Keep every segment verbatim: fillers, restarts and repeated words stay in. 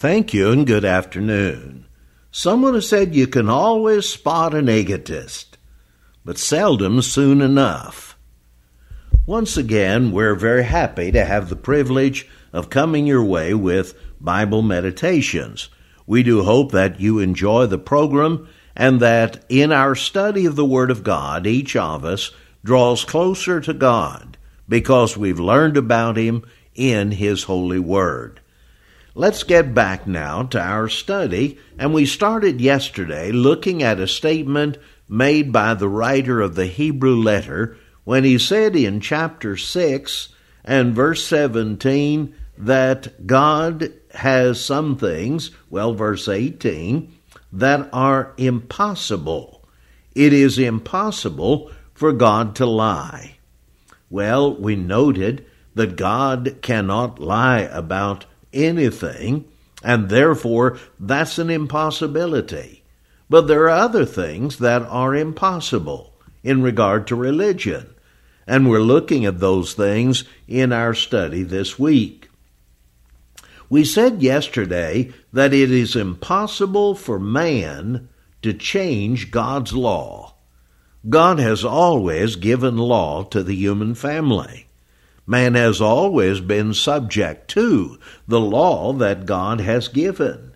Thank you and good afternoon. Someone has said you can always spot an egotist, but seldom soon enough. Once again, we're very happy to have the privilege of coming your way with Bible Meditations. We do hope that you enjoy the program and that in our study of the Word of God, each of us draws closer to God because we've learned about Him in His holy Word. Let's get back now to our study, and we started yesterday looking at a statement made by the writer of the Hebrew letter when he said in chapter six and verse seventeen that God has some things, well, verse eighteen, that are impossible. It is impossible for God to lie. Well, we noted that God cannot lie about anything, and therefore that's an impossibility. But there are other things that are impossible in regard to religion, and we're looking at those things in our study this week. We said yesterday that it is impossible for man to change God's law. God has always given law to the human family. Man has always been subject to the law that God has given.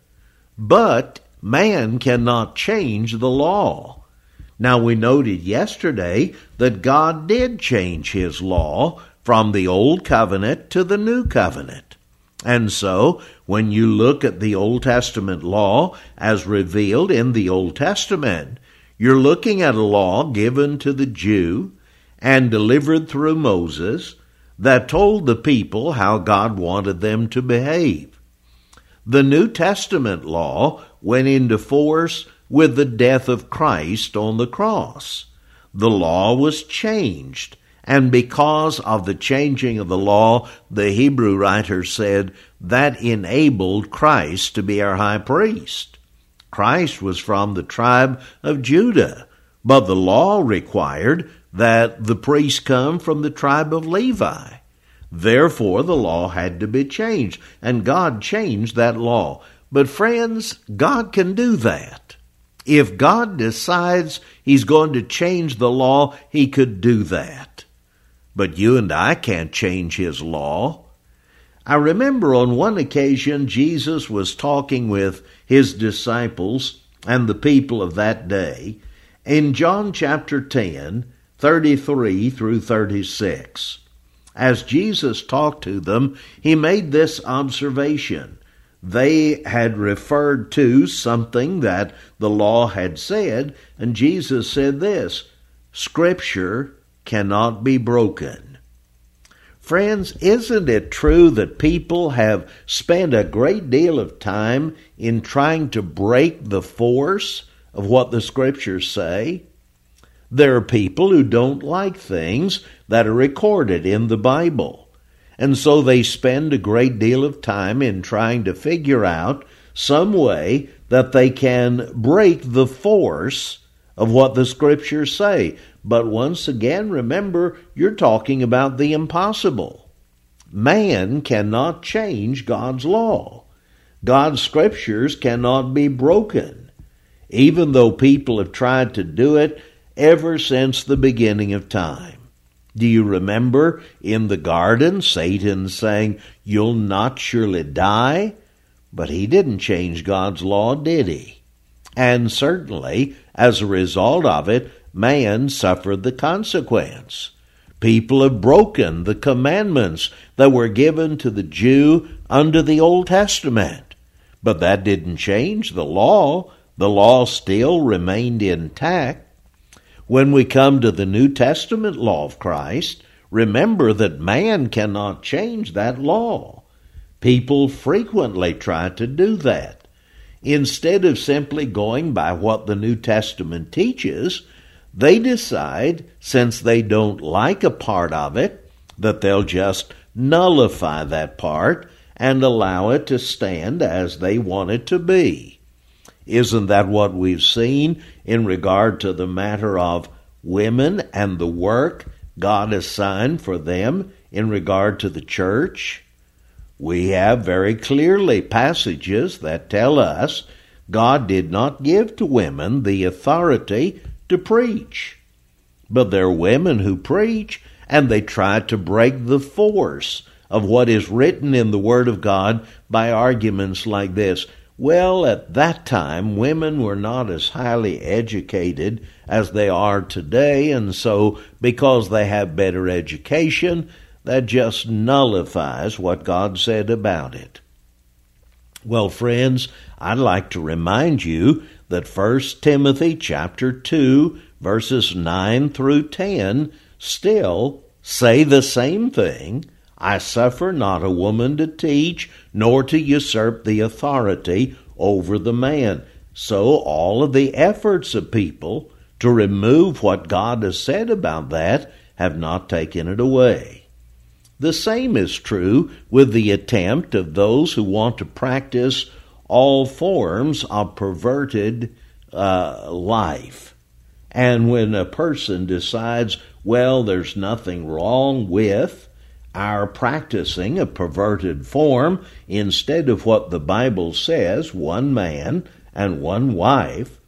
But man cannot change the law. Now, we noted yesterday that God did change His law from the Old Covenant to the New Covenant. And so, when you look at the Old Testament law as revealed in the Old Testament, you're looking at a law given to the Jew and delivered through Moses that told the people how God wanted them to behave. The New Testament law went into force with the death of Christ on the cross. The law was changed, and because of the changing of the law, the Hebrew writer said that enabled Christ to be our high priest. Christ was from the tribe of Judah, but the law required that the priest come from the tribe of Levi. Therefore, the law had to be changed, and God changed that law. But friends, God can do that. If God decides He's going to change the law, He could do that. But you and I can't change His law. I remember on one occasion Jesus was talking with His disciples and the people of that day in John chapter ten, thirty-three through thirty-six. As Jesus talked to them, He made this observation. They had referred to something that the law had said, and Jesus said this, Scripture cannot be broken. Friends, isn't it true that people have spent a great deal of time in trying to break the force of what the Scriptures say? There are people who don't like things that are recorded in the Bible, and so they spend a great deal of time in trying to figure out some way that they can break the force of what the Scriptures say. But once again, remember, you're talking about the impossible. Man cannot change God's law. God's Scriptures cannot be broken, even though people have tried to do it ever since the beginning of time. Do you remember in the garden, Satan saying, "You'll not surely die"? But he didn't change God's law, did he? And certainly, as a result of it, man suffered the consequence. People have broken the commandments that were given to the Jew under the Old Testament. But that didn't change the law. The law still remained intact. When we come to the New Testament law of Christ, remember that man cannot change that law. People frequently try to do that. Instead of simply going by what the New Testament teaches, they decide, since they don't like a part of it, that they'll just nullify that part and allow it to stand as they want it to be. Isn't that what we've seen in regard to the matter of women and the work God assigned for them in regard to the church? We have very clearly passages that tell us God did not give to women the authority to preach. But there are women who preach, and they try to break the force of what is written in the Word of God by arguments like this. Well, at that time, women were not as highly educated as they are today, and so because they have better education, that just nullifies what God said about it. Well, friends, I'd like to remind you that First Timothy chapter two, verses nine through ten still say the same thing. I suffer not a woman to teach, nor to usurp the authority over the man. So all of the efforts of people to remove what God has said about that have not taken it away. The same is true with the attempt of those who want to practice all forms of perverted uh, life. And when a person decides, well, there's nothing wrong with our practicing a perverted form, instead of what the Bible says, one man and one wife,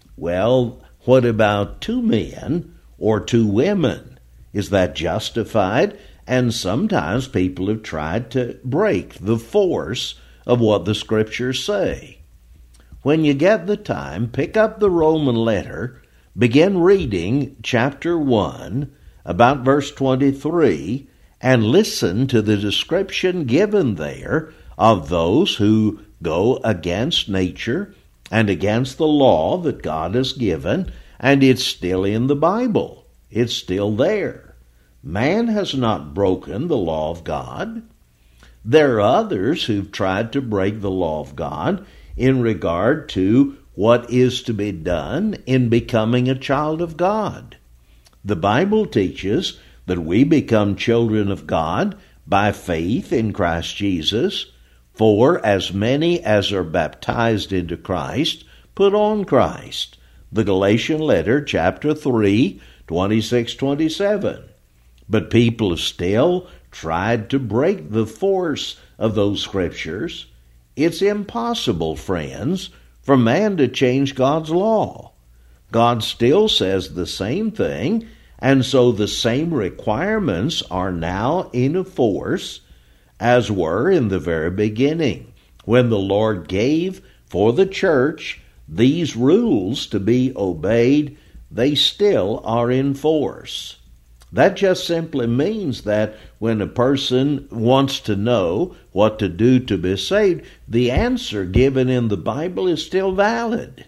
well, what about two men or two women? Is that justified? And sometimes people have tried to break the force of what the Scriptures say. When you get the time, pick up the Roman letter, begin reading chapter one, about verse twenty-three, and listen to the description given there of those who go against nature and against the law that God has given, and it's still in the Bible. It's still there. Man has not broken the law of God. There are others who've tried to break the law of God in regard to what is to be done in becoming a child of God. The Bible teaches that we become children of God by faith in Christ Jesus. For as many as are baptized into Christ, put on Christ. The Galatian letter, chapter three, twenty-six twenty-seven. But people have still tried to break the force of those scriptures. It's impossible, friends, for man to change God's law. God still says the same thing, and so the same requirements are now in force as were in the very beginning, when the Lord gave for the church these rules to be obeyed. They still are in force. That just simply means that when a person wants to know what to do to be saved, the answer given in the Bible is still valid.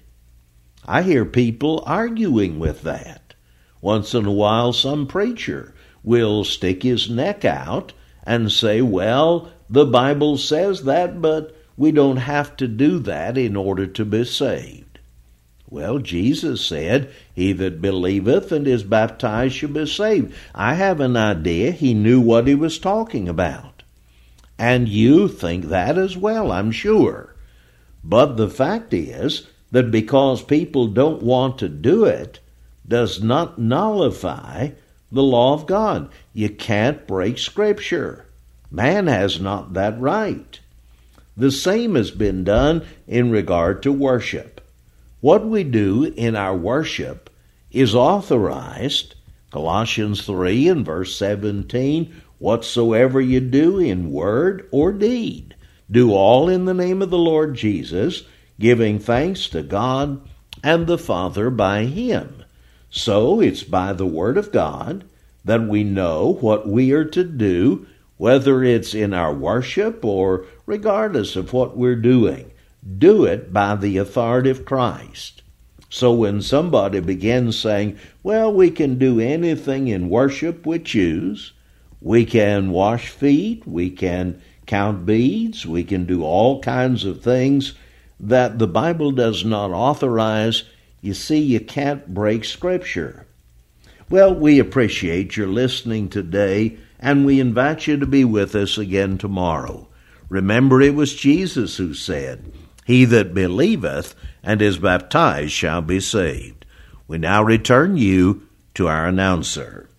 I hear people arguing with that. Once in a while, some preacher will stick his neck out and say, well, the Bible says that, but we don't have to do that in order to be saved. Well, Jesus said, he that believeth and is baptized shall be saved. I have an idea he knew what he was talking about. And you think that as well, I'm sure. But the fact is that because people don't want to do it, does not nullify the law of God. You can't break Scripture. Man has not that right. The same has been done in regard to worship. What we do in our worship is authorized. Colossians three and verse seventeen, whatsoever you do in word or deed, do all in the name of the Lord Jesus, giving thanks to God and the Father by him. So it's by the Word of God that we know what we are to do, whether it's in our worship or regardless of what we're doing. Do it by the authority of Christ. So when somebody begins saying, well, we can do anything in worship we choose, we can wash feet, we can count beads, we can do all kinds of things that the Bible does not authorize, you see, you can't break Scripture. Well, we appreciate your listening today, and we invite you to be with us again tomorrow. Remember, it was Jesus who said, he that believeth and is baptized shall be saved. We now return you to our announcer.